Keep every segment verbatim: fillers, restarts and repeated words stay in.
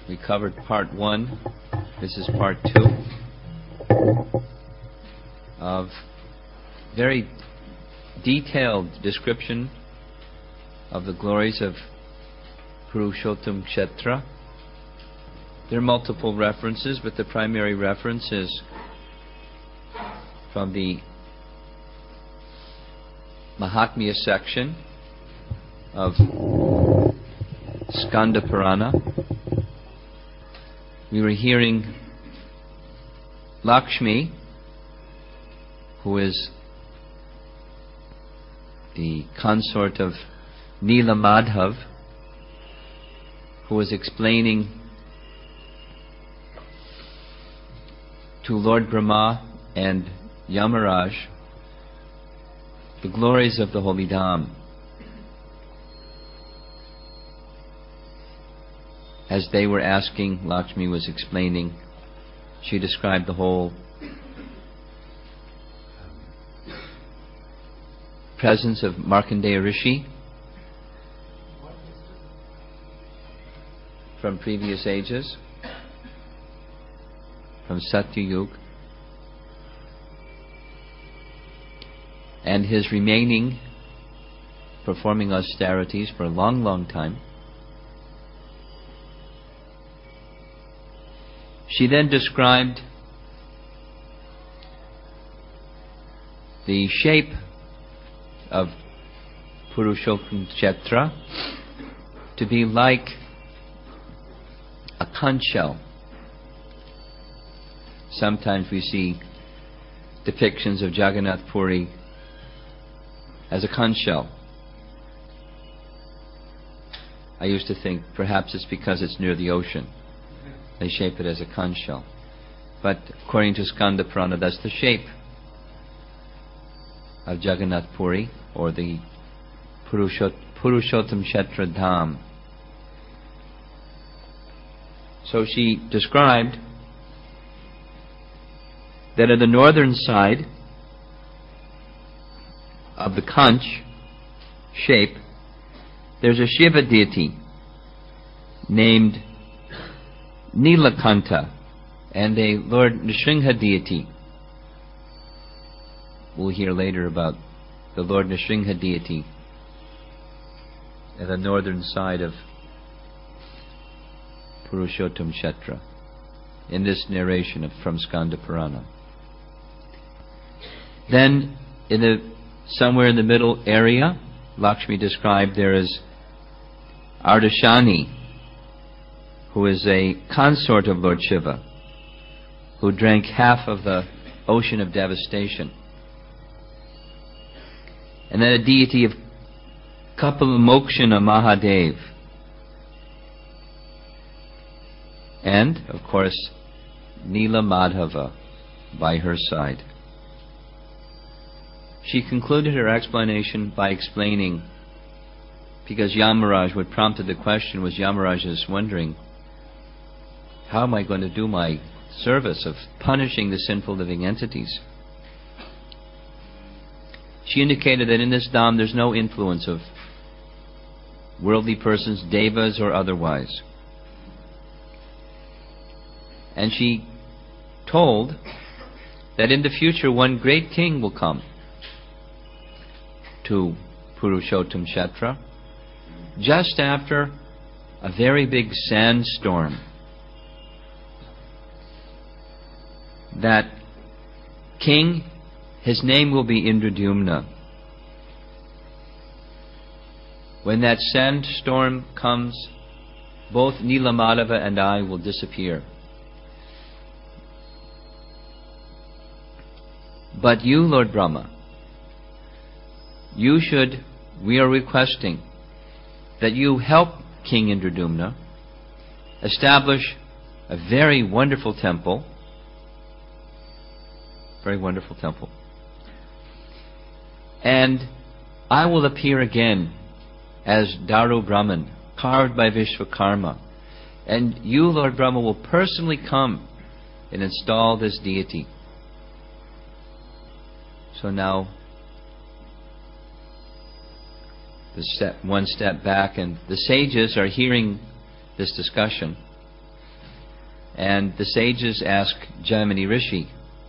We covered part one. This is part two of very detailed description of the glories of Purushottam Kshetra. There are multiple references, but the primary reference is from the Mahatmya section of Skanda Purana. We were hearing Lakshmi, who is the consort of Nila Madhav, who was explaining to Lord Brahma and Yamaraj the glories of the Holy Dham. As they were asking, Lakshmi was explaining. She described the whole presence of Markandeya Rishi from previous ages, from Satya Yuga, and his remaining performing austerities for a long, long time. She then described the shape of Purushottam Kshetra to be like a conch shell. Sometimes we see depictions of Jagannath Puri as a conch shell. I used to think perhaps it's because it's near the ocean. They shape it as a conch shell. But according to Skanda Purana, that's the shape of Jagannath Puri, or the Purushot, Purushottam Kshetra Dham. So she described that at the northern side of the conch shape, there's a Shiva deity named Nilakanta and a Lord Nrsimha deity. We'll hear later about the Lord Nrsimha deity at the northern side of Purushottam Kshetra in this narration of, from Skanda Purana. Then, in the somewhere in the middle area, Lakshmi described there is Ardashani, who is a consort of Lord Shiva, who drank half of the ocean of devastation. And then a deity of Kapilmokshana Mahadev. And, of course, Nila Madhava by her side. She concluded her explanation by explaining, because Yamaraj, what prompted the question was Yamaraj is wondering, how am I going to do my service of punishing the sinful living entities? She indicated that in this dham there's no influence of worldly persons, devas or otherwise. And she told that in the future one great king will come to Purushottam Kshetra just after a very big sandstorm. That king, his name will be Indradyumna. When that sandstorm comes, both Nila Madhava and I will disappear. But you, Lord Brahma, you should, we are requesting that you help King Indradyumna establish a very wonderful temple, very wonderful temple, and I will appear again as Daru Brahman, carved by Vishwakarma, and you, Lord Brahma, will personally come and install this deity. So now the step, one step back, and the sages are hearing this discussion, And the sages ask Jaimini Rishi,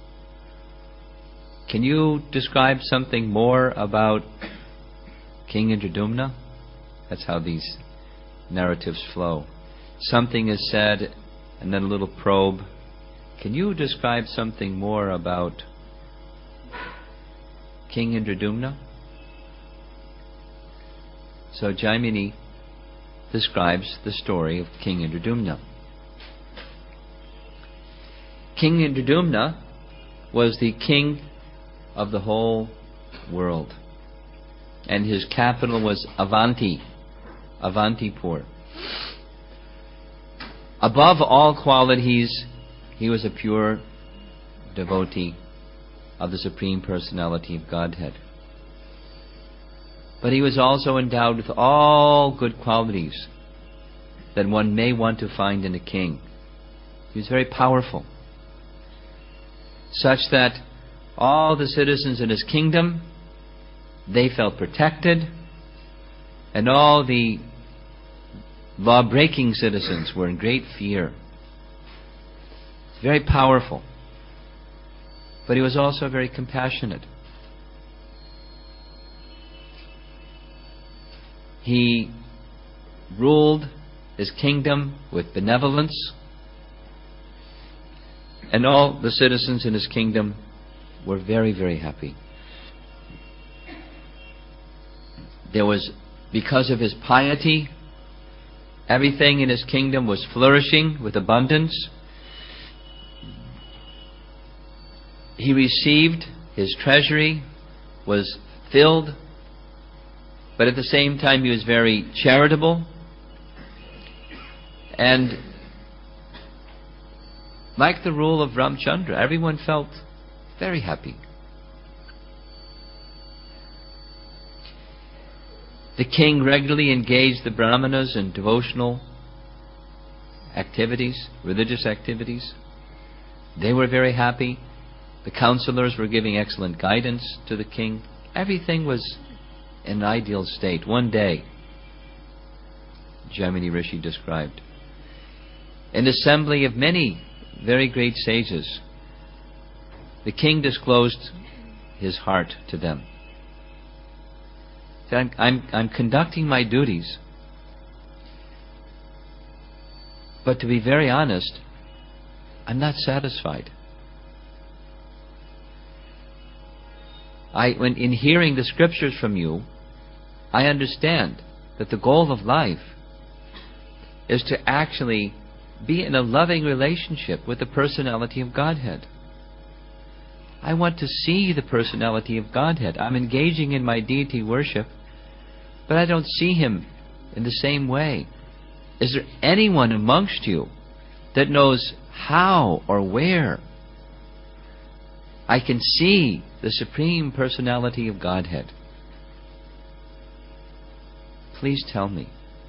can you describe something more about King Indradyumna? That's how these narratives flow. Something is said, and then a little probe. Can you describe something more about King Indradyumna? So Jaimini describes the story of King Indradyumna. King Indradyumna was the king of the whole world, and his capital was Avanti, Avantipur. Above all qualities, he was a pure devotee of the Supreme Personality of Godhead. But he was also endowed with all good qualities that one may want to find in a king. He was very powerful, such that all the citizens in his kingdom, they felt protected, and all the law-breaking citizens were in great fear. Very powerful. But he was also very compassionate. He ruled his kingdom with benevolence, and all the citizens in his kingdom were very, very happy. There was, because of his piety, everything in his kingdom was flourishing with abundance. He received, his treasury was filled, but at the same time he was very charitable. And like the rule of Ramchandra, everyone felt very happy. The king regularly engaged the Brahmanas in devotional activities, religious activities. They were very happy. The counselors were giving excellent guidance to the king. Everything was in an ideal state. One day, Jaimini Rishi described, an assembly of many very great sages, the king disclosed his heart to them. He said, I'm, I'm, I'm conducting my duties, but to be very honest, I'm not satisfied. I, when in hearing the scriptures from you, I understand that the goal of life is to actually be in a loving relationship with the personality of Godhead. I want to see the personality of Godhead. I'm engaging in my deity worship, but I don't see Him in the same way. Is there anyone amongst you that knows how or where I can see the Supreme Personality of Godhead? Please tell me.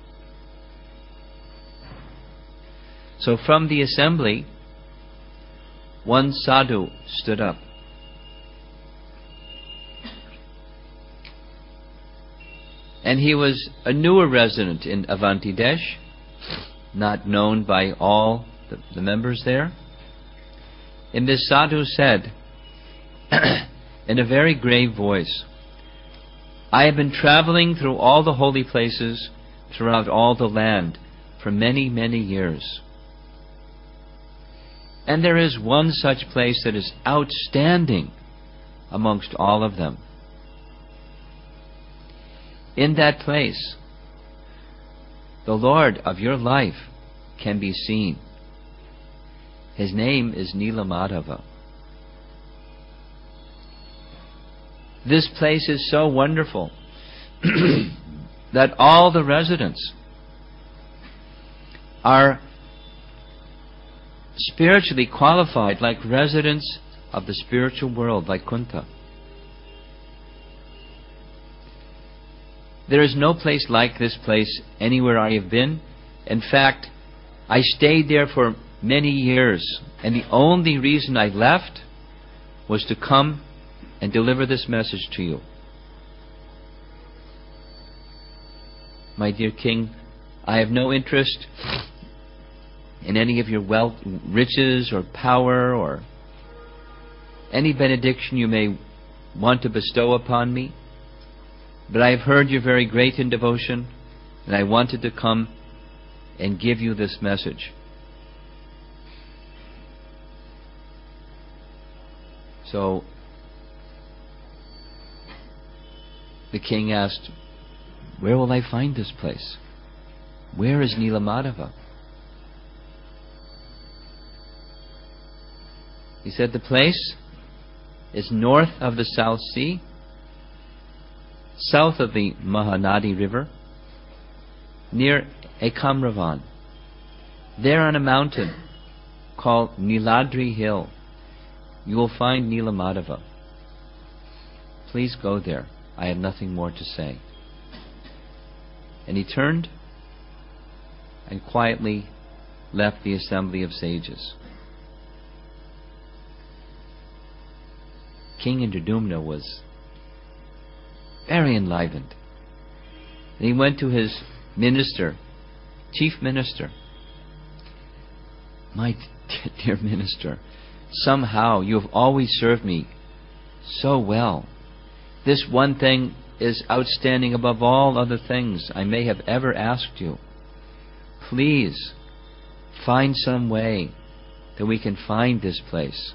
So from the assembly, one sadhu stood up. And he was a newer resident in Avanti Desh, not known by all the, the members there. And this sadhu said, in a very grave voice, I have been traveling through all the holy places throughout all the land for many, many years. And there is one such place that is outstanding amongst all of them. In that place, the Lord of your life can be seen. His name is Nilamadhava. This place is so wonderful that all the residents are spiritually qualified like residents of the spiritual world, like Kunta. There is no place like this place anywhere I have been. In fact, I stayed there for many years, and the only reason I left was to come and deliver this message to you. My dear King, I have no interest in any of your wealth, riches or power, or any benediction you may want to bestow upon me. But I have heard you're very great in devotion, and I wanted to come and give you this message. So the king asked, where will I find this place? Where is Nilamadhava? He said, the place is north of the South Sea, south of the Mahanadi River, near Ekamravan. There on a mountain called Niladri Hill, you will find Nilamadhava. Please go there. I have nothing more to say. And he turned and quietly left the assembly of sages. King Indradumna was very enlivened. And he went to his minister, chief minister. My dear minister, somehow you have always served me so well. This one thing is outstanding above all other things I may have ever asked you. Please find some way that we can find this place.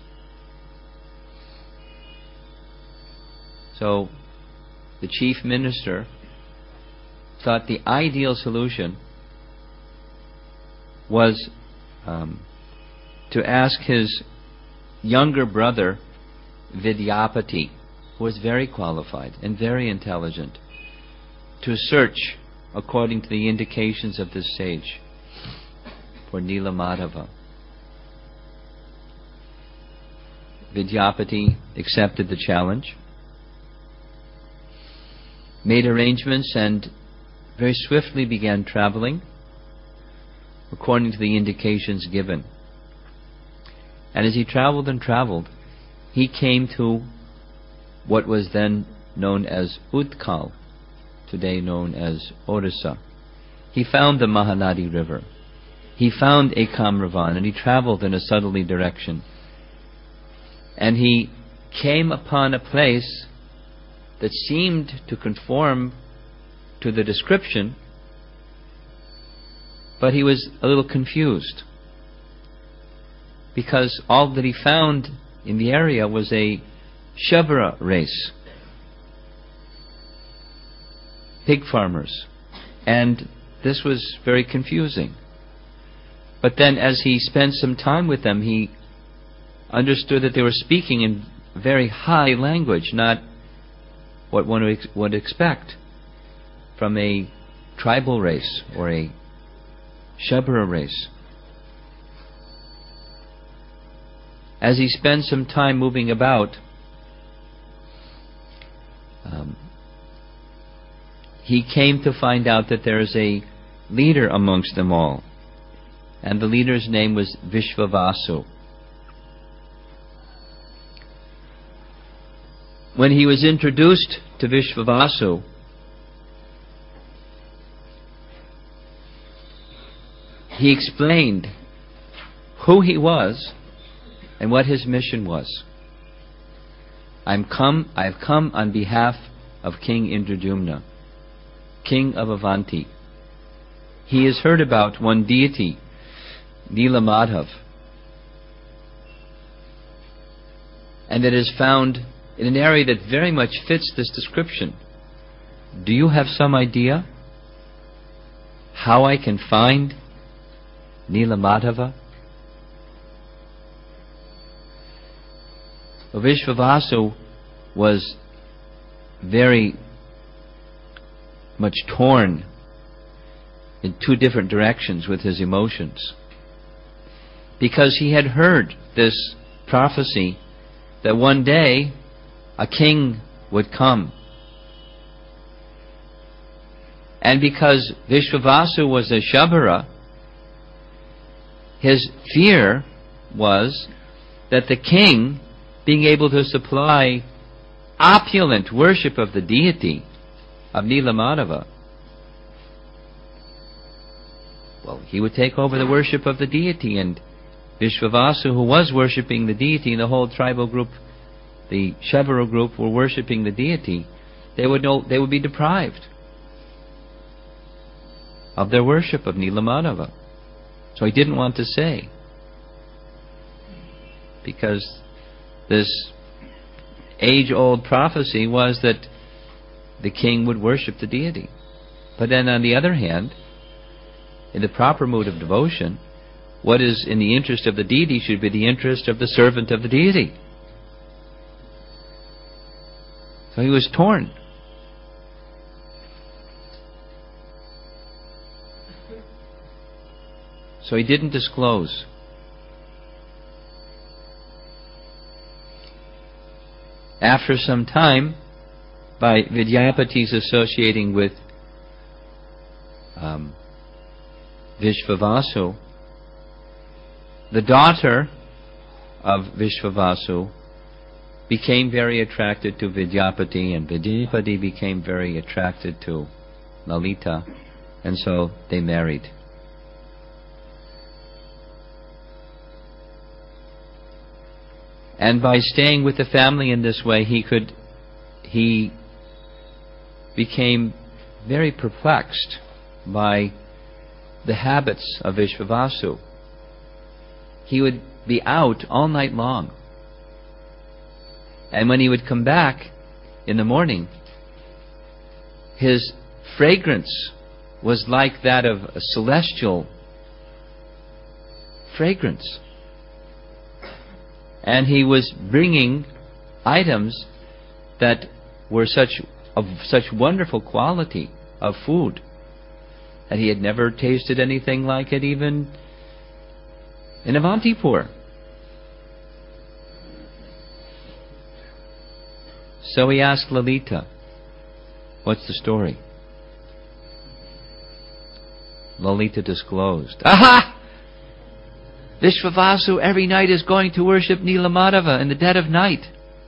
So the chief minister thought the ideal solution was um, to ask his younger brother Vidyapati, who was very qualified and very intelligent, to search according to the indications of this sage for Nilamadhava. Vidyapati accepted the challenge, made arrangements, and very swiftly began traveling according to the indications given. And as he traveled and traveled, he came to what was then known as Utkal, today known as Orissa. He found the Mahanadi River. He found Ekamravan, and he traveled in a southerly direction. And he came upon a place that seemed to conform to the description, but he was a little confused, because all that he found in the area was a Shabara race, pig farmers, and this was very confusing. But then as he spent some time with them, he understood that they were speaking in very high language, not what one would expect from a tribal race or a Shabara race. As he spent some time moving about, um, he came to find out that there is a leader amongst them all, and the leader's name was Vishvavasu. When he was introduced to Vishvavasu, he explained who he was and what his mission was. I'm come, I've come on behalf of King Indradumna, king of Avanti. He has heard about one deity, Nilamadhava, and it is found in an area that very much fits this description. Do you have some idea how I can find Nilamadhava? Vishvavasu was very much torn in two different directions with his emotions, because he had heard this prophecy that one day a king would come. And because Vishvavasu was a Shabara, his fear was that the king, being able to supply opulent worship of the deity of Nilamadhava, well, he would take over the worship of the deity, and Vishvavasu, who was worshipping the deity, and the whole tribal group, the Shevara group, were worshipping the deity, they would know, they would be deprived of their worship of Nilamadava. So he didn't want to say, because this age-old prophecy was that the king would worship the deity. But then on the other hand, in the proper mood of devotion, what is in the interest of the deity should be the interest of the servant of the deity. So he was torn. So he didn't disclose. After some time, by Vidyapati's associating with um, Vishvavasu, the daughter of Vishvavasu became very attracted to Vidyapati, and Vidyapati became very attracted to Lalita, and so they married. And by staying with the family in this way, he could, he became very perplexed by the habits of Vishvavasu. He would be out all night long. And when he would come back in the morning, his fragrance was like that of a celestial fragrance. And he was bringing items that were such of such wonderful quality of food that he had never tasted anything like it even in Avantipur. So he asked Lalita, "What's the story?" Lalita disclosed. Aha! Vishvavasu every night is going to worship Nilamadava in the dead of night.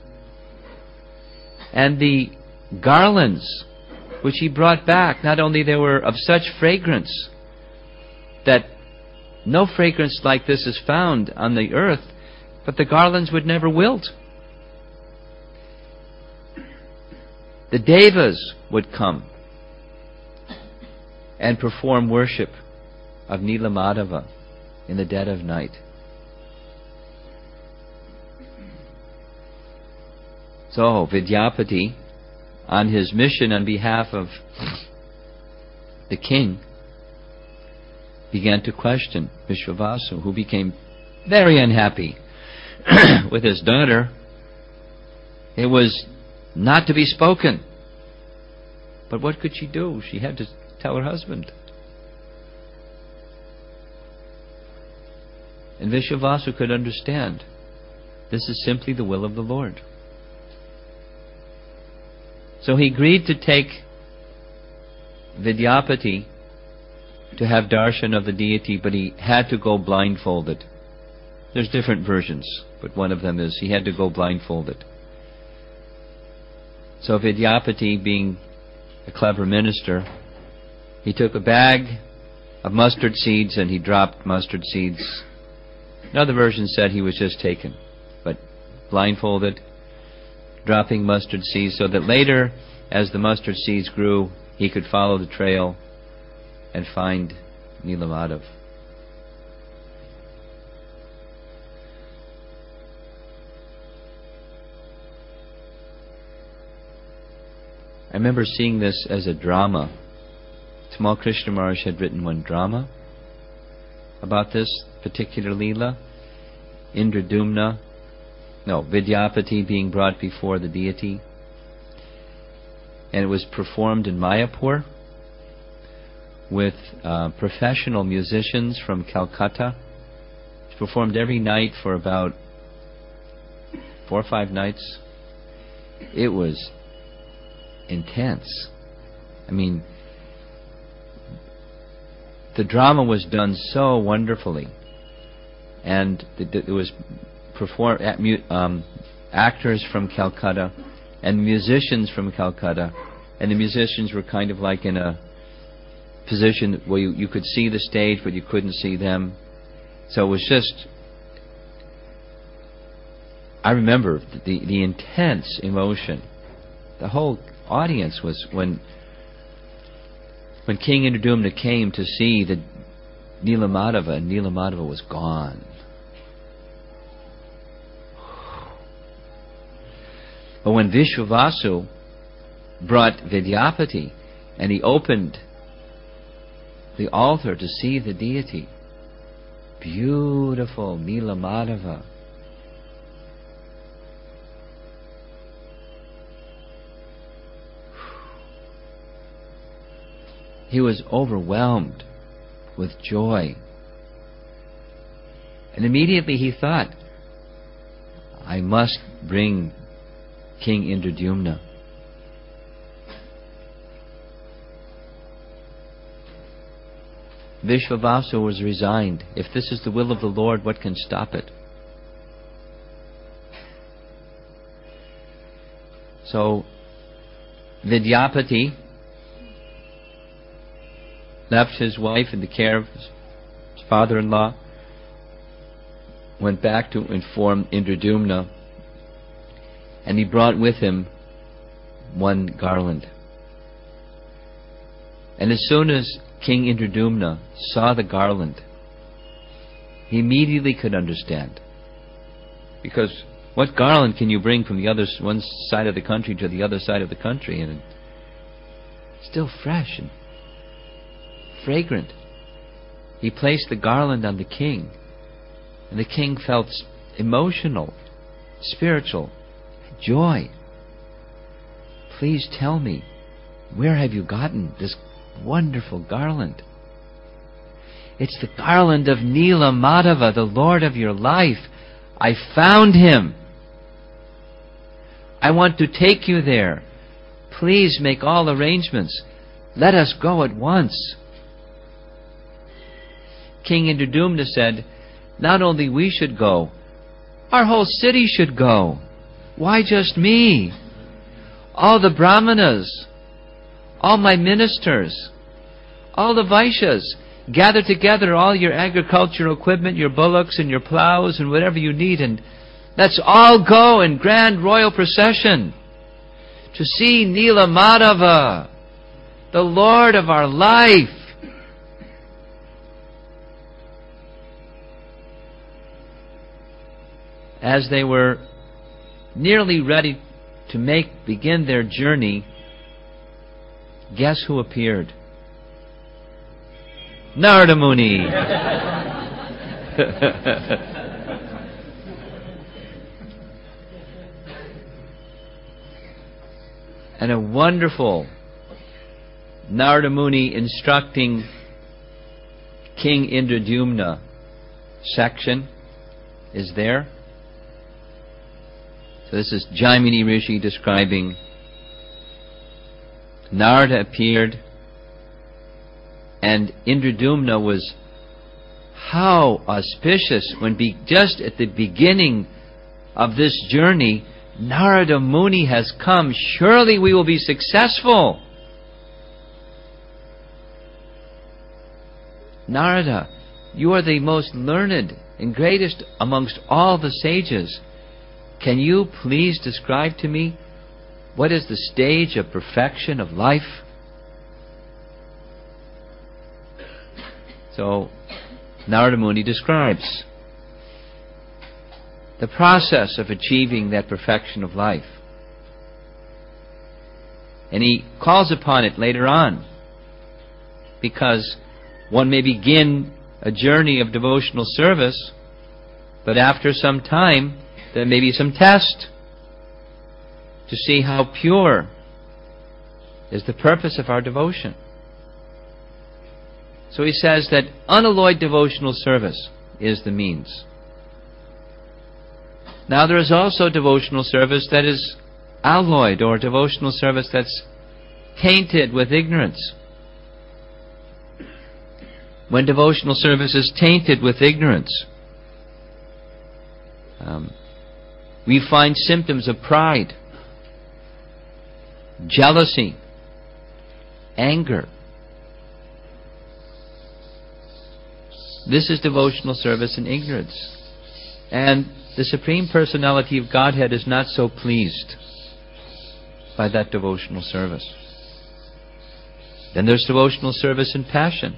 And the garlands which he brought back, not only they were of such fragrance that no fragrance like this is found on the earth, but the garlands would never wilt. The devas would come and perform worship of Nilamadava in the dead of night. So Vidyapati, on his mission on behalf of the king, began to question Vishvavasu, who became very unhappy with his daughter. It was not to be spoken. But what could she do? She had to tell her husband. And Vishvavasu could understand. This is simply the will of the Lord. So he agreed to take Vidyapati to have darshan of the deity, but he had to go blindfolded. There's different versions, but one of them is he had to go blindfolded. So Vidyapati, being a clever minister, he took a bag of mustard seeds and he dropped mustard seeds. Another version said he was just taken, but blindfolded, dropping mustard seeds, so that later, as the mustard seeds grew, he could follow the trail and find Nilamadava. I remember seeing this as a drama. Tamal Krishna Maharaj had written one drama about this particular Leela. Indradumna, no, Vidyapati being brought before the deity. And it was performed in Mayapur with uh, professional musicians from Calcutta. It was performed every night for about four or five nights. It was intense. I mean, the drama was done so wonderfully, and it was performed at um, actors from Calcutta and musicians from Calcutta, and the musicians were kind of like in a position where you, you could see the stage but you couldn't see them. So it was just, I remember the, the intense emotion. The whole audience was, when when King Indradumna came to see the Nilamadeva, and Nilamadeva was gone. But when Vishwavasu brought Vidyapati and he opened the altar to see the deity, beautiful Nilamadeva, he was overwhelmed with joy. And immediately he thought, I must bring King Indradumna. Vishwavasu was resigned. If this is the will of the Lord, what can stop it? So Vidyapati left his wife in the care of his father-in-law, went back to inform Indradumna, and he brought with him one garland. And as soon as King Indradumna saw the garland, he immediately could understand. Because what garland can you bring from the other one side of the country to the other side of the country, and it's still fresh and fragrant? He placed the garland on the king, and the king felt emotional, spiritual joy. Please tell me, where have you gotten this wonderful garland? It's the garland of Nilamadeva, the Lord of your life. I found him. I want to take you there. Please make all arrangements. Let us go at once. King Indradumna said, not only we should go, our whole city should go. Why just me? All the brahmanas, all my ministers, all the Vaishyas, gather together all your agricultural equipment, your bullocks and your plows and whatever you need, and let's all go in grand royal procession to see Nilamadeva, the Lord of our life. As they were nearly ready to make begin their journey, guess who appeared? Narada Muni. And a wonderful Narada Muni instructing King Indradumna section is there. So this is Jaimini Rishi describing Narada appeared, and Indradumna was how auspicious when be, just at the beginning of this journey, Narada Muni has come. Surely we will be successful. Narada, you are the most learned and greatest amongst all the sages. Can you please describe to me what is the stage of perfection of life? So Narada Muni describes the process of achieving that perfection of life. And he calls upon it later on, because one may begin a journey of devotional service, but after some time there may be some test to see how pure is the purpose of our devotion. So he says that unalloyed devotional service is the means. Now there is also devotional service that is alloyed, or devotional service that's tainted with ignorance. When devotional service is tainted with ignorance, um, we find symptoms of pride, jealousy, anger, This is devotional service in ignorance. And the Supreme Personality of Godhead is not so pleased by that devotional service. Then there's devotional service in passion.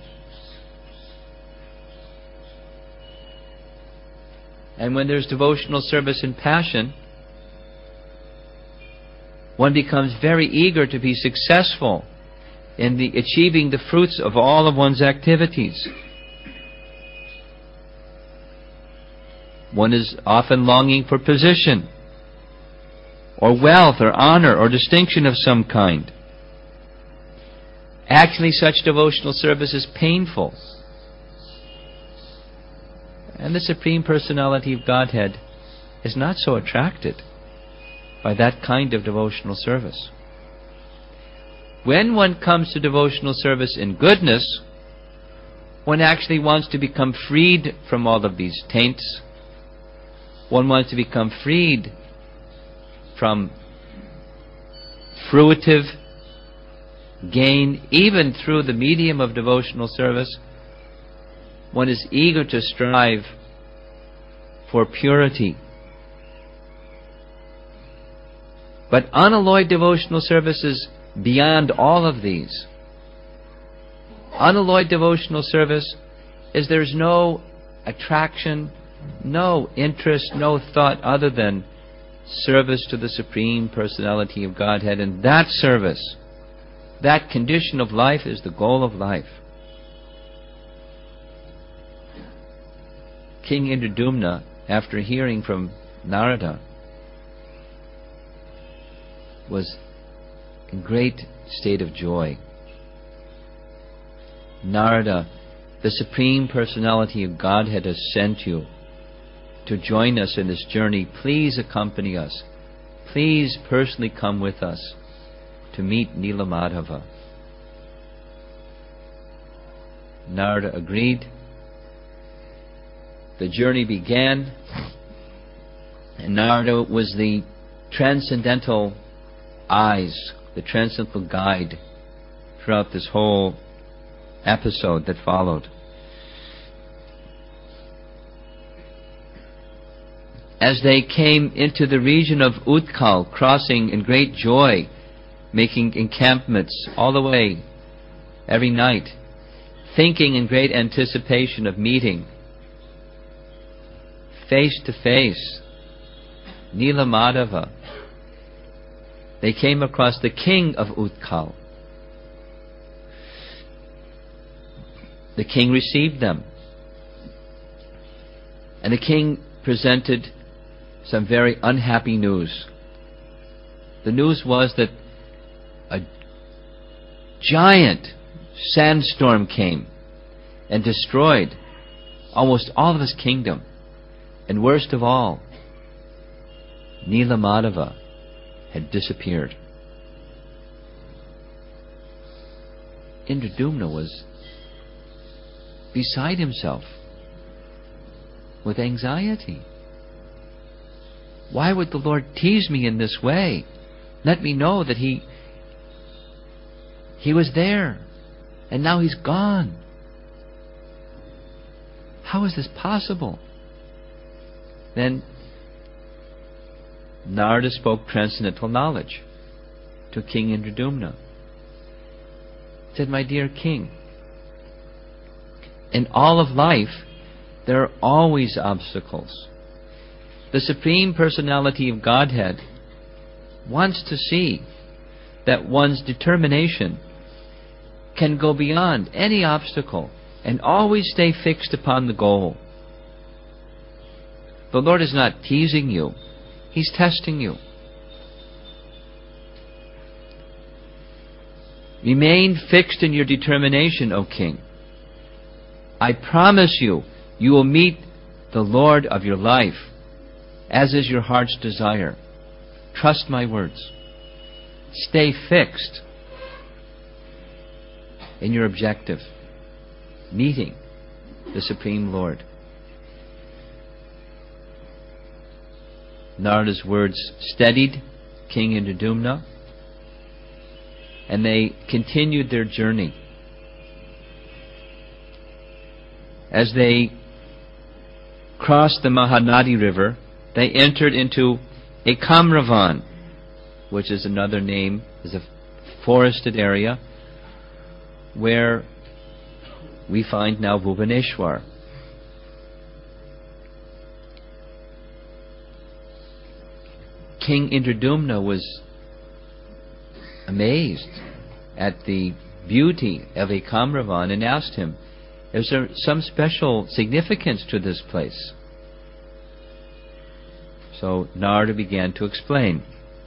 And when there's devotional service in passion, one becomes very eager to be successful in the achieving the fruits of all of one's activities. One is often longing for position, or wealth, or honor, or distinction of some kind. Actually, such devotional service is painful. And the Supreme Personality of Godhead is not so attracted by that kind of devotional service. When one comes to devotional service in goodness, one actually wants to become freed from all of these taints. One wants to become freed from fruitive gain, even through the medium of devotional service. One is eager to strive for purity. But unalloyed devotional service is beyond all of these. Unalloyed devotional service is there's no attraction, no interest, no thought other than service to the Supreme Personality of Godhead. And that service, that condition of life, is the goal of life. King Indradyumna, after hearing from Narada, was in great state of joy. Narada, the Supreme Personality of Godhead has sent you to join us in this journey. Please accompany us. Please personally come with us to meet Nilamadhava. Narada agreed. The journey began, and Narada was the transcendental eyes, the transcendental guide throughout this whole episode that followed. As they came into the region of Utkal, crossing in great joy, making encampments all the way, every night, thinking in great anticipation of meeting face to face Nilamadhava, they came across the king of Utkal. The king received them, and the king presented some very unhappy news. The news was that a giant sandstorm came and destroyed almost all of his kingdom. And worst of all, Nilamadhava had disappeared. Indradyumna was beside himself with anxiety. Why would the Lord tease me in this way? Let me know that He He was there, and now He's gone. How is this possible? Then Narada spoke transcendental knowledge to King Indradyumna. He said, "My dear king, in all of life there are always obstacles. The Supreme Personality of Godhead wants to see that one's determination can go beyond any obstacle and always stay fixed upon the goal. The Lord is not teasing you. He's testing you. Remain fixed in your determination, O king. I promise you, you will meet the Lord of your life, as is your heart's desire. Trust my words. Stay fixed in your objective, meeting the Supreme Lord." Narada's words steadied King Indradyumna, and they continued their journey. as they crossed the Mahanadi River, they entered into a Kamravan, which is another name, is a forested area where we find now Bhubaneswar. King Indradumna was amazed at the beauty of a Kamravan and asked him, is there some special significance to this place? So Narada began to explain.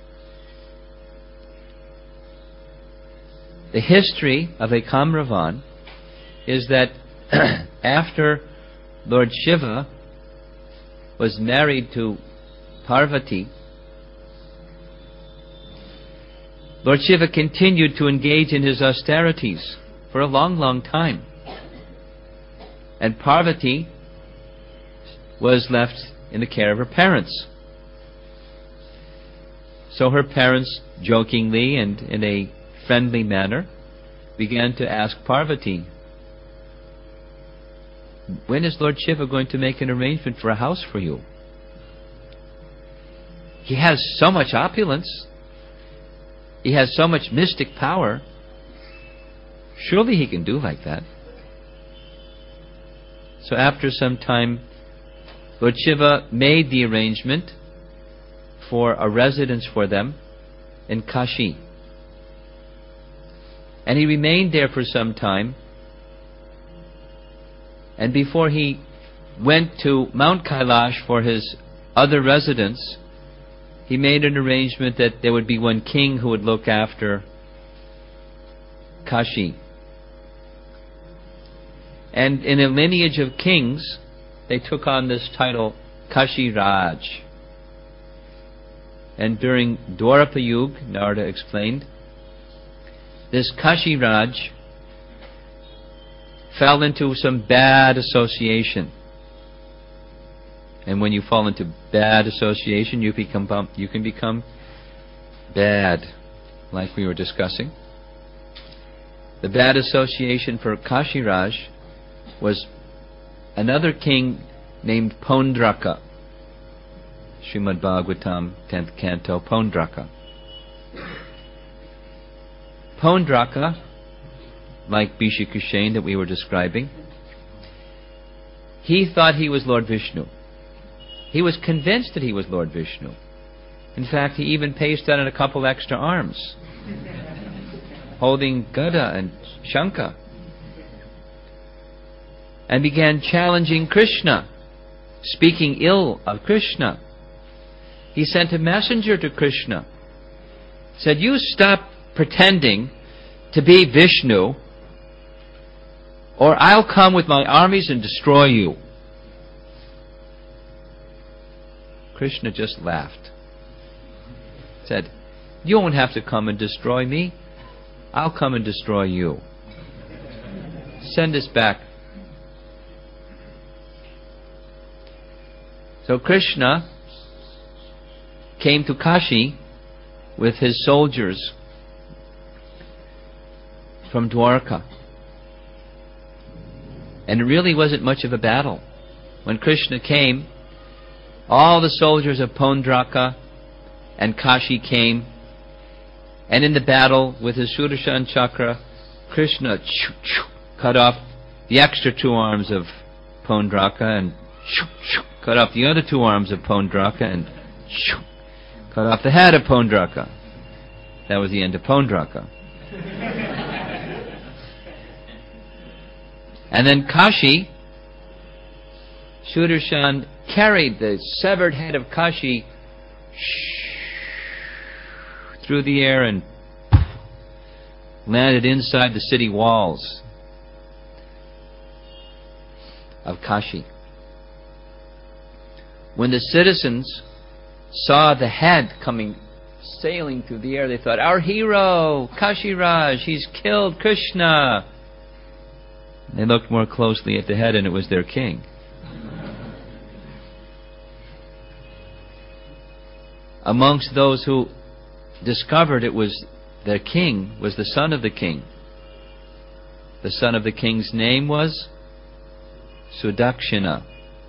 The history of a Kamravan is that after Lord Shiva was married to Parvati, Lord Shiva continued to engage in his austerities for a long, long time. And Parvati was left in the care of her parents. So her parents, jokingly and in a friendly manner, began to ask Parvati, when is Lord Shiva going to make an arrangement for a house for you? He has so much opulence. He has so much mystic power. Surely he can do like that. So after some time, Lord Shiva made the arrangement for a residence for them in Kashi. And he remained there for some time. And before he went to Mount Kailash for his other residence, he made an arrangement that there would be one king who would look after Kashi. And in a lineage of kings, they took on this title, Kashi Raj. And during Dwarapa Yuga, Narada explained, this Kashi Raj fell into some bad association. And when you fall into bad association, you become you can become bad, like we were discussing. The bad association for Kashi Raj was another king named Pondraka. Srimad Bhagavatam, tenth canto, Pondraka. Pondraka, like Bhishikushane that we were describing, he thought he was Lord Vishnu. He was convinced that he was Lord Vishnu. In fact, he even pasted on a couple extra arms, holding Gada and Shanka, and began challenging Krishna, speaking ill of Krishna. He sent a messenger to Krishna, said, you stop pretending to be Vishnu, or I'll come with my armies and destroy you. Krishna just laughed. Said, you won't have to come and destroy me. I'll come and destroy you. Send us back. So Krishna came to Kashi with his soldiers from Dwarka. And it really wasn't much of a battle. When Krishna came, all the soldiers of Pondraka and Kashi came, and in the battle with his Sudarshan Chakra, Krishna choo, choo, cut off the extra two arms of Pondraka and choo, choo, cut off the other two arms of Pondraka and choo, cut off the head of Pondraka. That was the end of Pondraka. And then Kashi, Sudarshan carried the severed head of Kashi through the air and landed inside the city walls of Kashi. When the citizens saw the head coming sailing through the air, they thought, our hero, Kashi Raj, he's killed Krishna. They looked more closely at the head and it was their king. Amongst those who discovered it was their king was the son of the king. The son of the king's name was Sudakshina.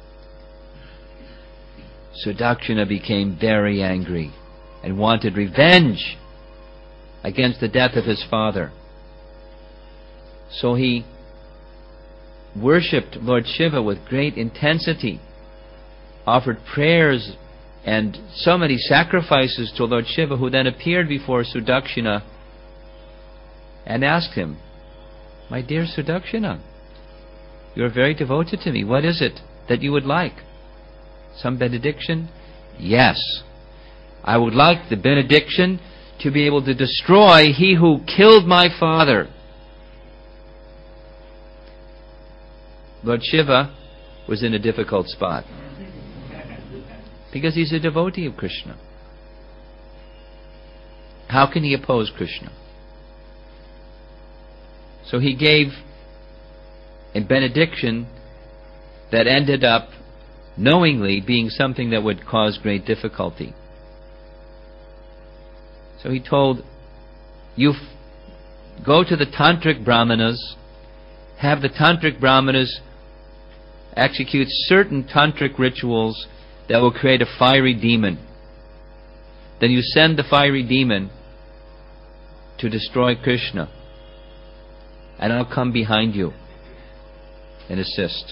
Sudakshina became very angry and wanted revenge against the death of his father. So he worshipped Lord Shiva with great intensity, offered prayers and so many sacrifices to Lord Shiva, who then appeared before Sudakshina and asked him, "My dear Sudakshina, you are very devoted to me. What is it that you would like? Some benediction?" "Yes, I would like the benediction to be able to destroy he who killed my father." Lord Shiva was in a difficult spot because he's a devotee of Krishna. How can he oppose Krishna? So he gave a benediction that ended up knowingly being something that would cause great difficulty. So he told, "You f- go to the Tantric Brahmanas, have the Tantric Brahmanas execute certain Tantric rituals that will create a fiery demon. Then you send the fiery demon to destroy Krishna, and I'll come behind you and assist."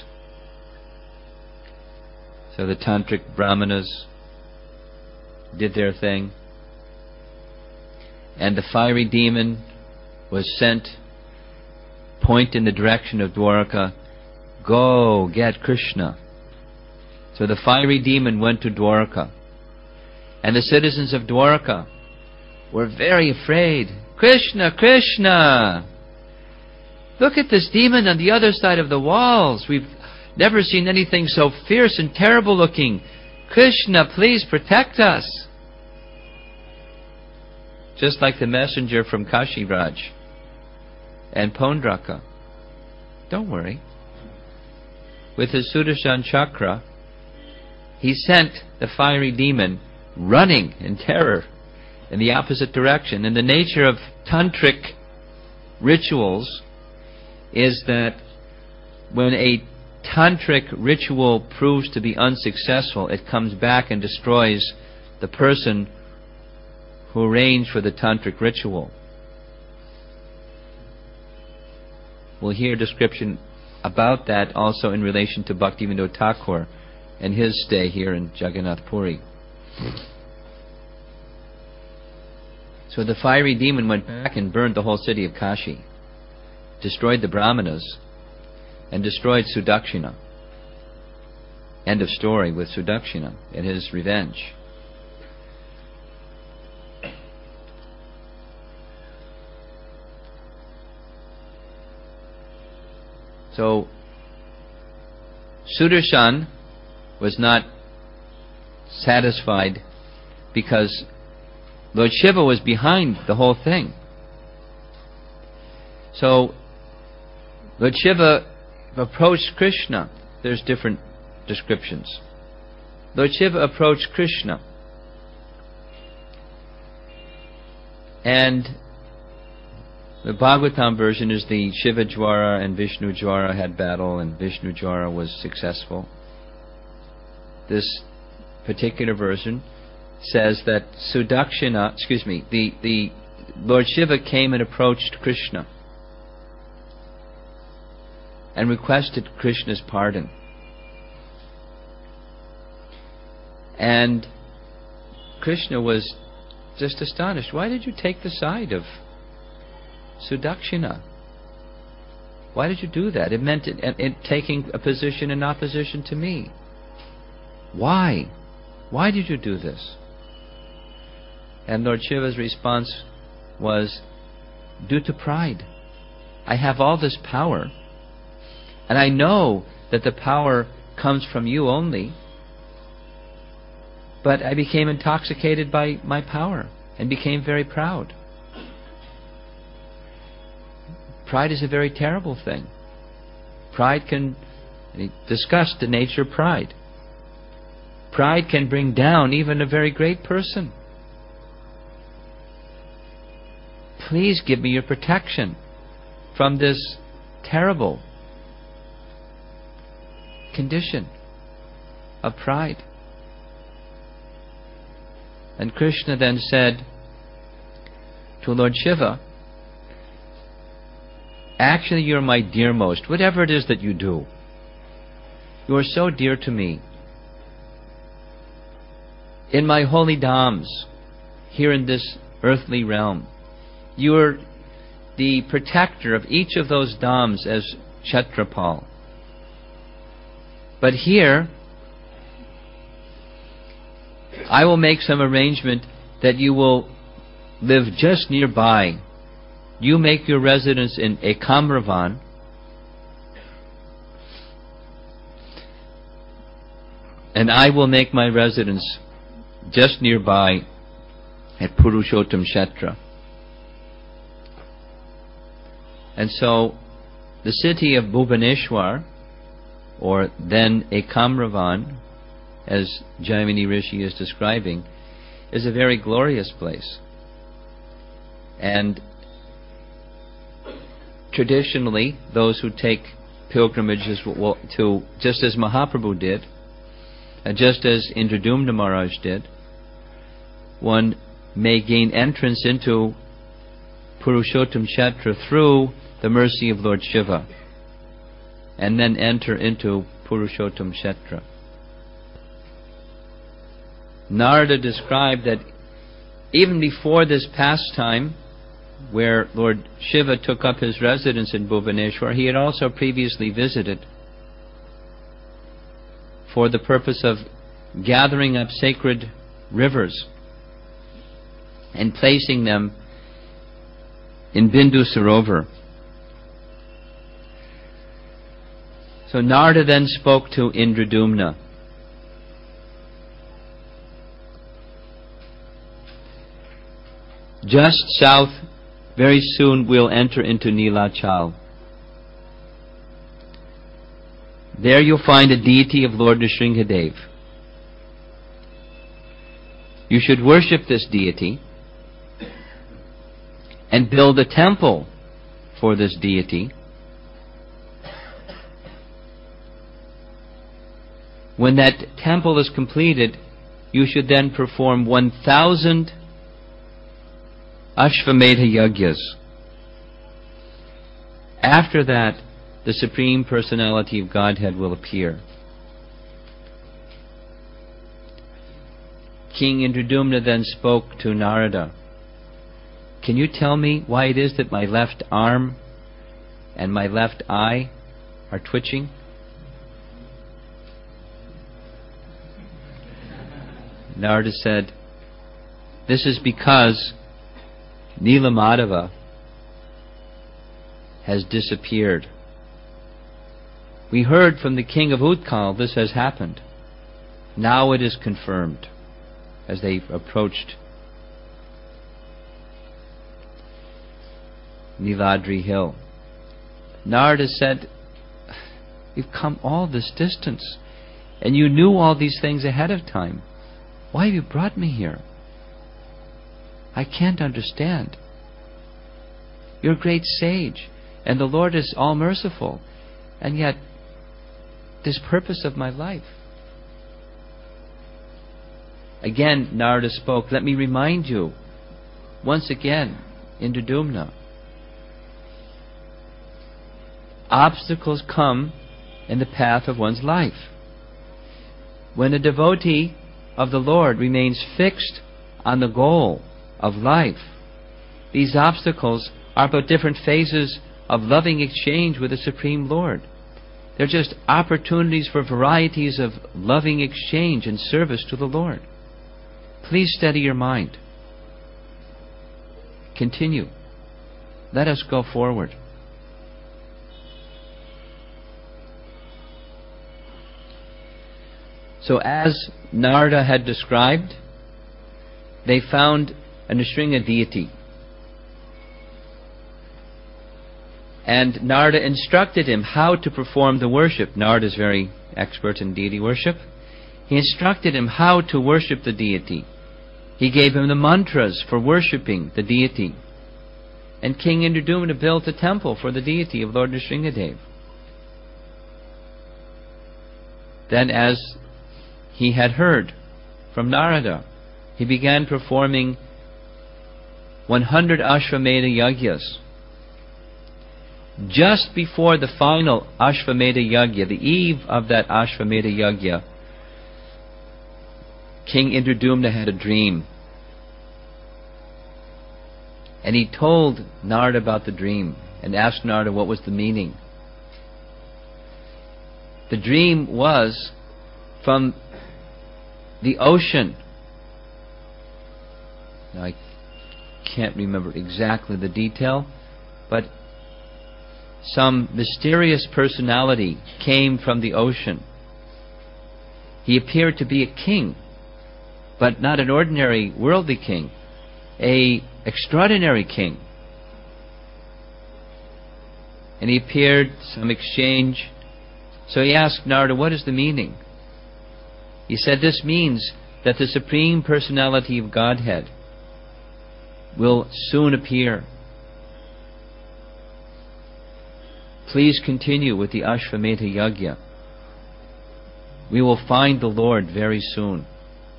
So the Tantric Brahmanas did their thing, and the fiery demon was sent, point in the direction of Dwarka, "Go get Krishna." So the fiery demon went to Dwarka, and the citizens of Dwarka were very afraid. "Krishna, Krishna! Look at this demon on the other side of the walls. We've never seen anything so fierce and terrible looking. Krishna, please protect us." Just like the messenger from Kashiraj and Pondraka. Don't worry. With his Sudarshan Chakra, he sent the fiery demon running in terror in the opposite direction. And the nature of tantric rituals is that when a tantric ritual proves to be unsuccessful, it comes back and destroys the person who arranged for the tantric ritual. We'll hear a description about that also in relation to Bhaktivinoda Thakur and his stay here in Jagannath Puri. So the fiery demon went back and burned the whole city of Kashi, destroyed the Brahmanas, and destroyed Sudakshina. End of story with Sudakshina and his revenge. So Sudarshan was not satisfied because Lord Shiva was behind the whole thing. So Lord Shiva approached Krishna. There's different descriptions. Lord Shiva approached Krishna, and the Bhagavatam version is the Shiva Jwara and Vishnu Jwara had battle, and Vishnu Jwara was successful. This particular version says that Sudakshina, excuse me, the, the Lord Shiva came and approached Krishna and requested Krishna's pardon. And Krishna was just astonished. Why did you take the side of Sudakshina? Why did you do that? It meant it, it taking a position in opposition to me. Why? Why did you do this? And Lord Shiva's response was, due to pride. I have all this power, and I know that the power comes from you only, but I became intoxicated by my power and became very proud. Pride is a very terrible thing. Pride can, and he discussed the nature of pride. Pride can bring down even a very great person. Please give me your protection from this terrible condition of pride. And Krishna then said to Lord Shiva, actually you're my dearmost, whatever it is that you do. You are so dear to me. In my holy dhams, here in this earthly realm, you are the protector of each of those dhams as Kshatrapal. But here, I will make some arrangement that you will live just nearby. You make your residence in Ekamravan, and I will make my residence just nearby at Purushottam Kshetra. And so the city of Bhubaneswar, or then Ekamravan, as Jaimini Rishi is describing, is a very glorious place. And traditionally, those who take pilgrimages will, to, just as Mahaprabhu did, and just as Indradumna Maharaj did, one may gain entrance into Purushottam Kshetra through the mercy of Lord Shiva, and then enter into Purushottam Kshetra. Narada described that even before this pastime, where Lord Shiva took up his residence in Bhubaneswar, he had also previously visited for the purpose of gathering up sacred rivers and placing them in Bindu Sarovar. So Narada then spoke to Indradumna. Just south, very soon we'll enter into Nilachal. There you'll find a deity of Lord Nrsingadev. You should worship this deity and build a temple for this deity. When that temple is completed, you should then perform one thousand Ashvamedha Yagyas. After that, the Supreme Personality of Godhead will appear. King Indradumna then spoke to Narada. Can you tell me why it is that my left arm and my left eye are twitching? Narada said, this is because Nilamadava has disappeared. We heard from the king of Utkal this has happened. Now it is confirmed as they approached Niladri Hill. Narada said, you've come all this distance and you knew all these things ahead of time. Why have you brought me here? I can't understand. You're a great sage, and the Lord is all-merciful, and yet this purpose of my life. Again, Narada spoke, let me remind you, once again, Indradumna, obstacles come in the path of one's life. When a devotee of the Lord remains fixed on the goal of life, these obstacles are but different phases of loving exchange with the Supreme Lord. They're just opportunities for varieties of loving exchange and service to the Lord. Please steady your mind. Continue. Let us go forward. So as Narada had described, they found a Nrsinga deity. And Narada instructed him how to perform the worship. Narada is very expert in deity worship. He instructed him how to worship the deity. He gave him the mantras for worshipping the deity. And King Indradumna built a temple for the deity of Lord Nrsingadev. then, as he had heard from Narada, he began performing one hundred Ashvamedha Yagyas. Just before the final Ashvamedha Yagya, the eve of that Ashvamedha Yagya, King Indradyumna had a dream. And he told Narada about the dream and asked Narada what was the meaning. The dream was from the ocean. Now, I can't remember exactly the detail, but some mysterious personality came from the ocean. He appeared to be a king, but not an ordinary worldly king, a extraordinary king. And he appeared, some exchange. So he asked Narada, what is the meaning? He said, this means that the Supreme Personality of Godhead will soon appear. Please continue with the Ashvamedha Yagya. We will find the Lord very soon.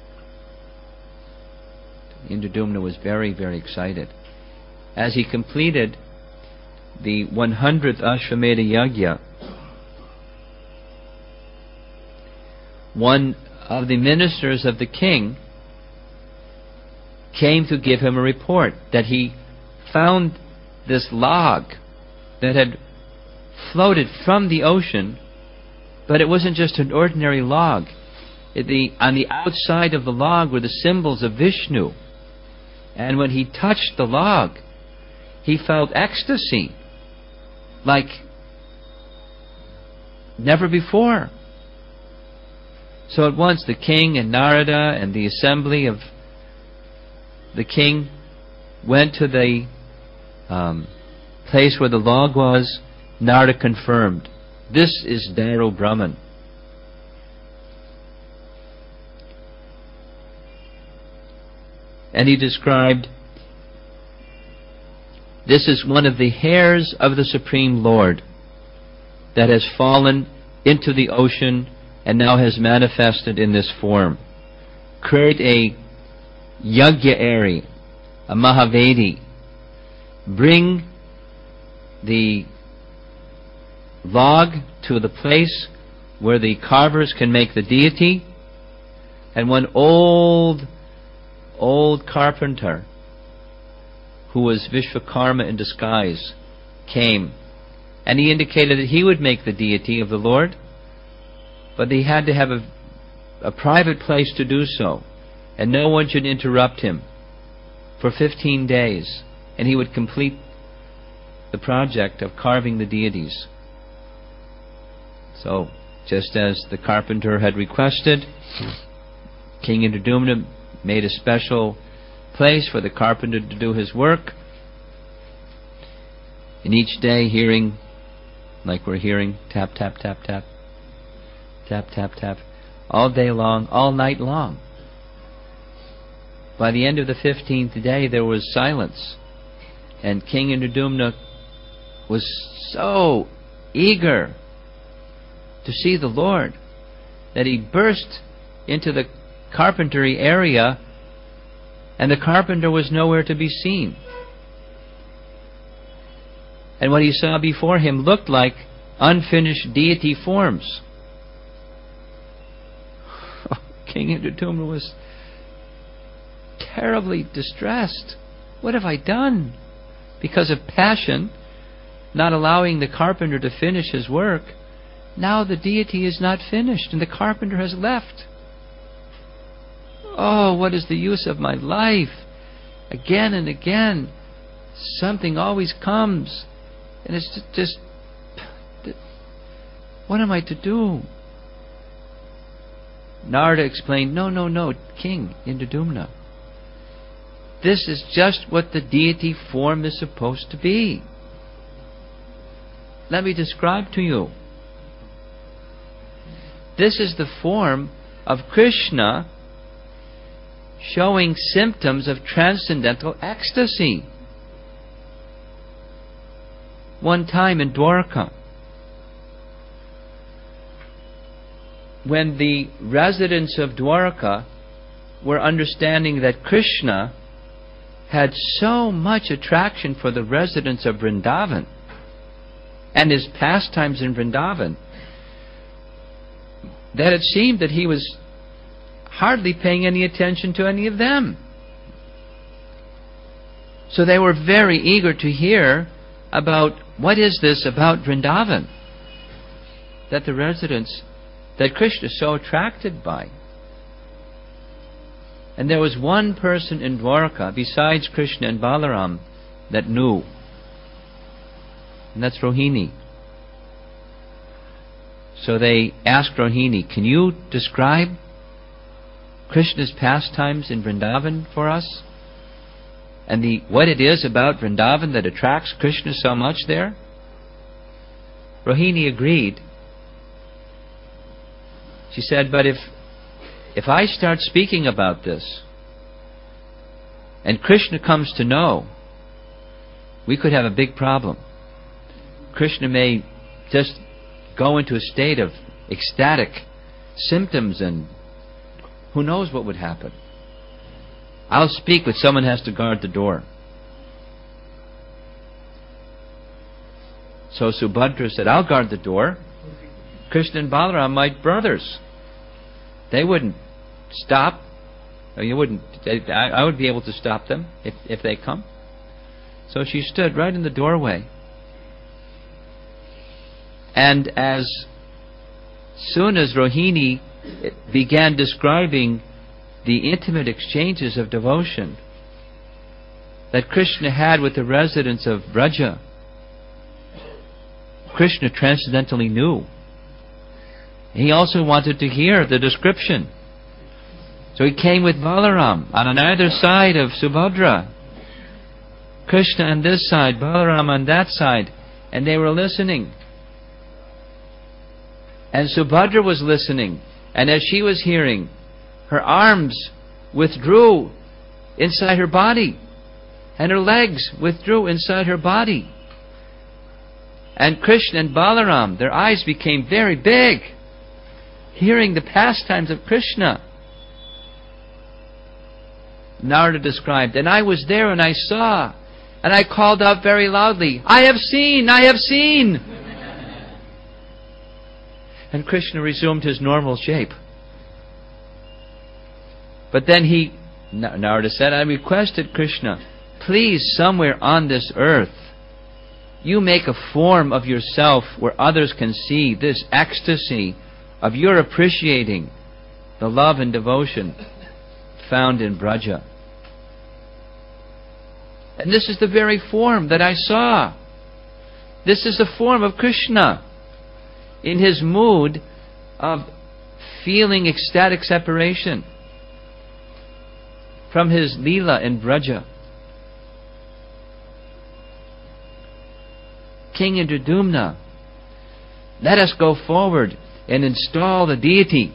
Indradyumna was very, very excited. As he completed the one hundredth Ashvamedha Yagya, one of the ministers of the king came to give him a report that he found this log that had floated from the ocean, but it wasn't just an ordinary log. It, the, on the outside of the log were the symbols of Vishnu. And when he touched the log, he felt ecstasy like never before. So at once the king and Narada and the assembly of the king went to the um, place where the log was. Narada confirmed, this is Daru Brahman. And he described, this is one of the hairs of the Supreme Lord that has fallen into the ocean and now has manifested in this form. Create a Yajna-ari, a Mahavedi. Bring the log to the place where the carvers can make the deity, and one old old carpenter who was Vishvakarma in disguise came, and he indicated that he would make the deity of the Lord, but he had to have a, a private place to do so, and no one should interrupt him for fifteen days, and he would complete the project of carving the deities. So, just as the carpenter had requested, King Indradyumna made a special place for the carpenter to do his work. And each day hearing, like we're hearing, tap, tap, tap, tap, tap, tap, tap, all day long, all night long. By the end of the fifteenth day there was silence, and King Indradyumna was so eager to see the Lord that he burst into the carpentry area, and the carpenter was nowhere to be seen. And what he saw before him looked like unfinished deity forms. King Indradyumna was terribly distressed. What have I done? Because of passion, not allowing the carpenter to finish his work, now the deity is not finished and the carpenter has left. Oh, what is the use of my life? Again and again, something always comes, and it's just, what am I to do? Narada explained, no, no, no, King Indradyumna, this is just what the deity form is supposed to be. Let me describe to you. This is the form of Krishna showing symptoms of transcendental ecstasy. One time in Dwarka, when the residents of Dwarka were understanding that Krishna had so much attraction for the residents of Vrindavan and his pastimes in Vrindavan, that it seemed that he was hardly paying any attention to any of them. So they were very eager to hear about what is this about Vrindavan that the residents, that Krishna is so attracted by. And there was one person in Dwarka besides Krishna and Balaram that knew, and that's Rohini. So they asked Rohini, can you describe Krishna's pastimes in Vrindavan for us? And the what it is about Vrindavan that attracts Krishna so much there? Rohini agreed. She said, but if if I start speaking about this and Krishna comes to know, we could have a big problem. Krishna may just go into a state of ecstatic symptoms, and who knows what would happen. I'll speak, but someone has to guard the door. So Subhadra said, I'll guard the door. Krishna and Balaram, my brothers, they wouldn't stop. Or you wouldn't. They, I, I would be able to stop them if, if they come. So she stood right in the doorway. And as soon as Rohini began describing the intimate exchanges of devotion that Krishna had with the residents of Braja, Krishna transcendentally knew. He also wanted to hear the description. So he came with Balaram on either side of Subhadra. Krishna on this side, Balaram on that side, and they were listening. And Subhadra was listening, and as she was hearing, her arms withdrew inside her body, and her legs withdrew inside her body. And Krishna and Balaram, their eyes became very big, hearing the pastimes of Krishna. Narada described, and I was there and I saw, and I called out very loudly, I have seen, I have seen! And Krishna resumed his normal shape. But then he, Narada said, I requested Krishna, please, somewhere on this earth, you make a form of yourself where others can see this ecstasy of your appreciating the love and devotion found in Braja. And this is the very form that I saw. This is the form of Krishna in his mood of feeling ecstatic separation from his Leela in Braja. King Indradumna, let us go forward and install the deity.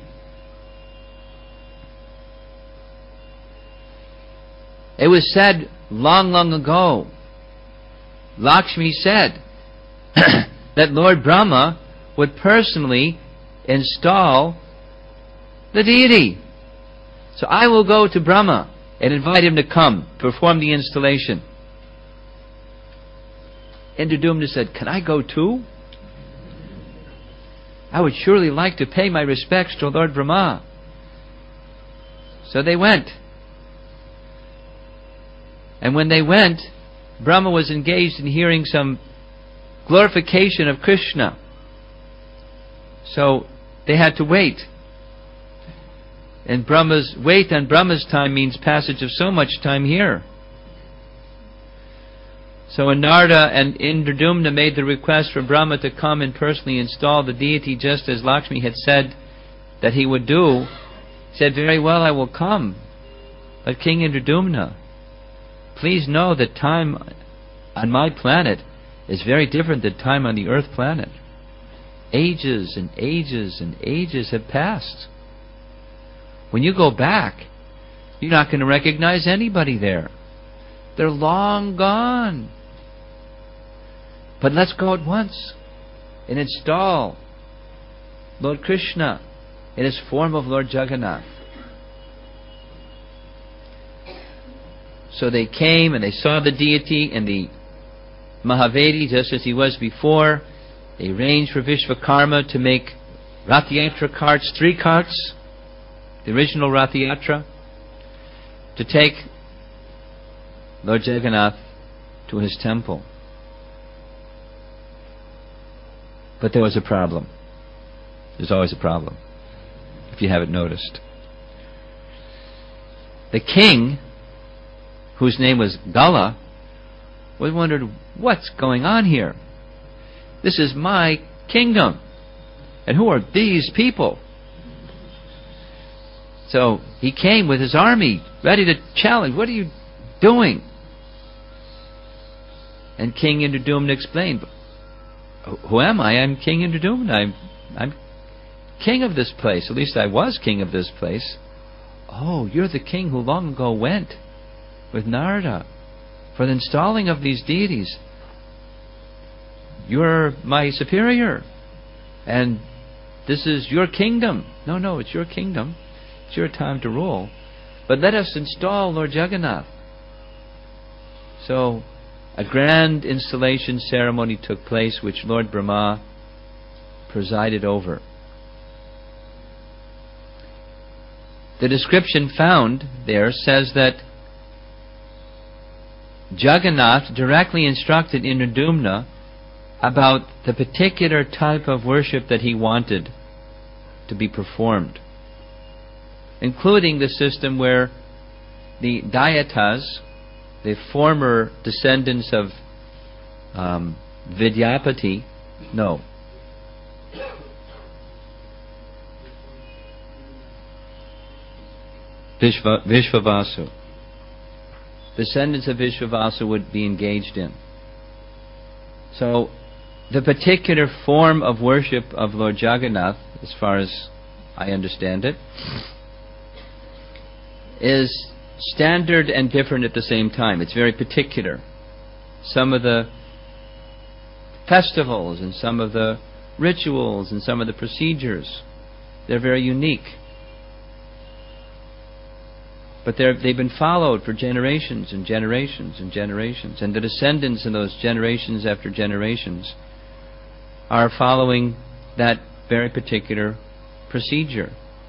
It was said long, long ago, Lakshmi said that Lord Brahma would personally install the deity. So I will go to Brahma and invite him to come perform the installation. Indradumna said, can I go too? I would surely like to pay my respects to Lord Brahma. So they went. And when they went, Brahma was engaged in hearing some glorification of Krishna. So they had to wait. And Brahma's wait on Brahma's time means passage of so much time here. So when Narada and Indradumna made the request for Brahma to come and personally install the deity just as Lakshmi had said that he would do, he said, very well, I will come. But King Indradumna, please know that time on my planet is very different than time on the earth planet. Ages and ages and ages have passed. When you go back, you're not going to recognize anybody there. They're long gone. But let's go at once and install Lord Krishna It is form of Lord Jagannath. So they came and they saw the deity and the Mahavedi just as he was before. They arranged for Vishvakarma to make Rathayatra carts, three carts, the original Rathayatra, to take Lord Jagannath to his temple. But there was a problem. There's always a problem, if you haven't noticed. The king, whose name was Gala, was wondered, what's going on here? This is my kingdom. And who are these people? So he came with his army, ready to challenge. What are you doing? And King Indradyumna explained, who am I? I'm King Indradyumna. I'm, I'm king of this place. At least I was king of this place. Oh, you're the king who long ago went with Narada for the installing of these deities. You're my superior, and this is your kingdom. No, no, it's your kingdom. It's your time to rule. But let us install Lord Jagannath. So a grand installation ceremony took place, which Lord Brahma presided over. The description found there says that Jagannath directly instructed Indradyumna about the particular type of worship that he wanted to be performed, including the system where the Dayatas, the former descendants of um, Vidyapati, no, Vishva, Vishvavasu, descendants of Vishvavasu would be engaged in. So, the particular form of worship of Lord Jagannath, as far as I understand it, is standard and different at the same time. It's very particular. Some of the festivals and some of the rituals and some of the procedures, they're very unique. But they're, they've been followed for generations and generations and generations. And the descendants of those generations after generations are following that very particular procedure.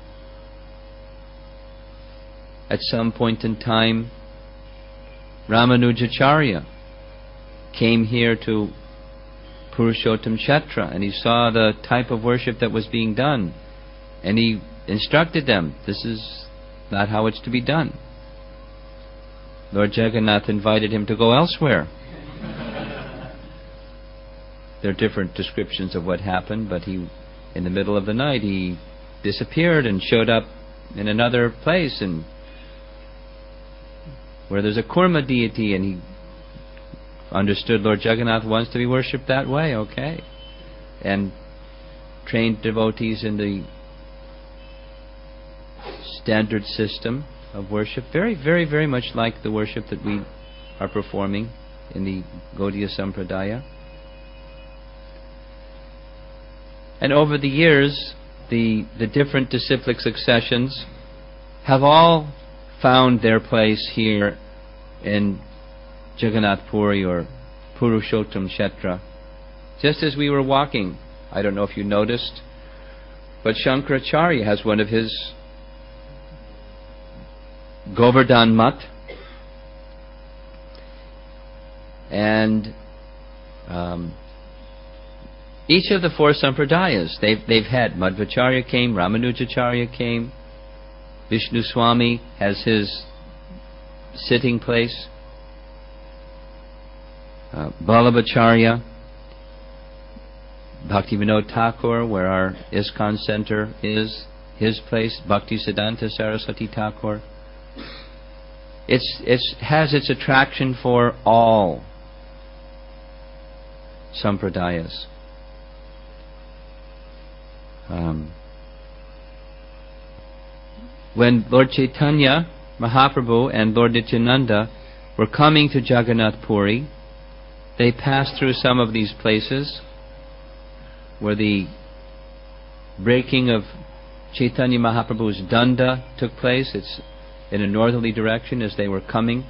At some point in time, Ramanujacharya came here to Purushottam Kshetra, and he saw the type of worship that was being done, and he instructed them, this is not how it's to be done. Lord Jagannath invited him to go elsewhere. There are different descriptions of what happened, but he, in the middle of the night, he disappeared and showed up in another place, and where there's a Kurma deity, and he understood Lord Jagannath wants to be worshipped that way, okay. And trained devotees in the standard system of worship, very, very, very much like the worship that we are performing in the Gaudiya Sampradaya. And over the years, the, the different disciplic successions have all found their place here in Jagannath Puri or Purushottam Kshetra. Just as we were walking, I don't know if you noticed, but Shankaracharya has one of his Govardhan Mat, and um, each of the four sampradayas, they've, they've had, Madhvacharya came, Ramanujacharya came, Vishnu Swami has his sitting place, uh, Vallabhacharya, Bhaktivinoda Thakur, where our ISKCON center is, his place, Bhaktisiddhanta Saraswati Thakur. It's, it's has its attraction for all sampradayas. Um, when Lord Chaitanya Mahaprabhu and Lord Nityananda were coming to Jagannath Puri, they passed through some of these places where the breaking of Chaitanya Mahaprabhu's danda took place. It's in a northerly direction as they were coming.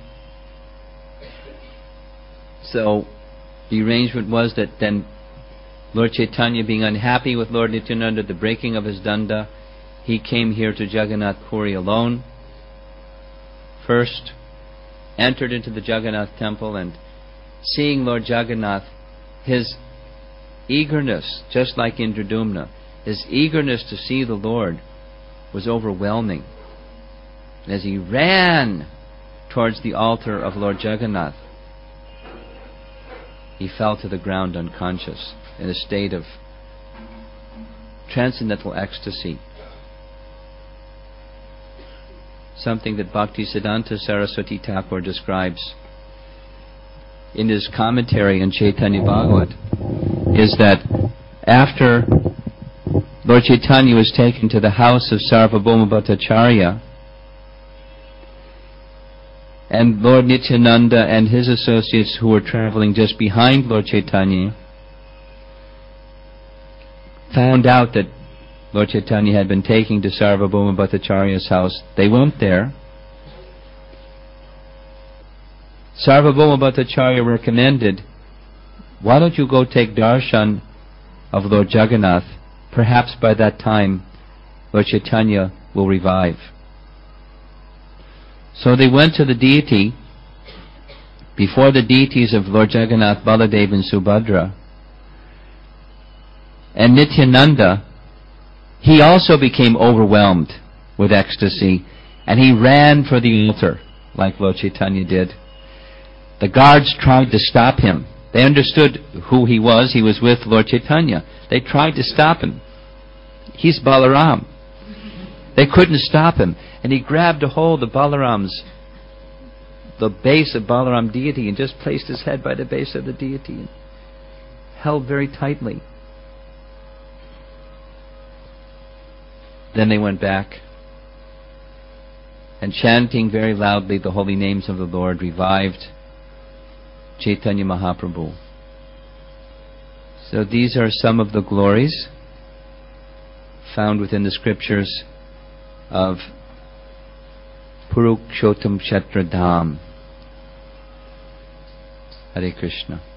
So the arrangement was that then Lord Chaitanya, being unhappy with Lord Nityananda, the breaking of his danda, he came here to Jagannath Puri alone. First, entered into the Jagannath temple, and seeing Lord Jagannath, his eagerness, just like Indradumna, his eagerness to see the Lord was overwhelming. As he ran towards the altar of Lord Jagannath, he fell to the ground unconscious in a state of transcendental ecstasy. Something that Bhaktisiddhanta Saraswati Thakur describes in his commentary on Chaitanya Bhagavat is that after Lord Chaitanya was taken to the house of Sarvabhauma Bhattacharya, and Lord Nityananda and his associates who were traveling just behind Lord Chaitanya found out that Lord Chaitanya had been taken to Sarvabhauma Bhattacharya's house. They weren't there. Sarvabhauma Bhattacharya recommended, why don't you go take darshan of Lord Jagannath? Perhaps by that time Lord Chaitanya will revive. So they went to the deity, before the deities of Lord Jagannath, Baladev and Subhadra. And Nityananda, he also became overwhelmed with ecstasy, and he ran for the altar like Lord Chaitanya did. The guards tried to stop him. They understood who he was. He was with Lord Chaitanya. They tried to stop him. He's Balaram. They couldn't stop him. And he grabbed a hold of Balaram's, the base of Balaram deity, and just placed his head by the base of the deity and held very tightly. Then they went back, and chanting very loudly the holy names of the Lord, revived Chaitanya Mahaprabhu. So these are some of the glories found within the scriptures of Purukshotam Kshetra Dham. Hare Krishna.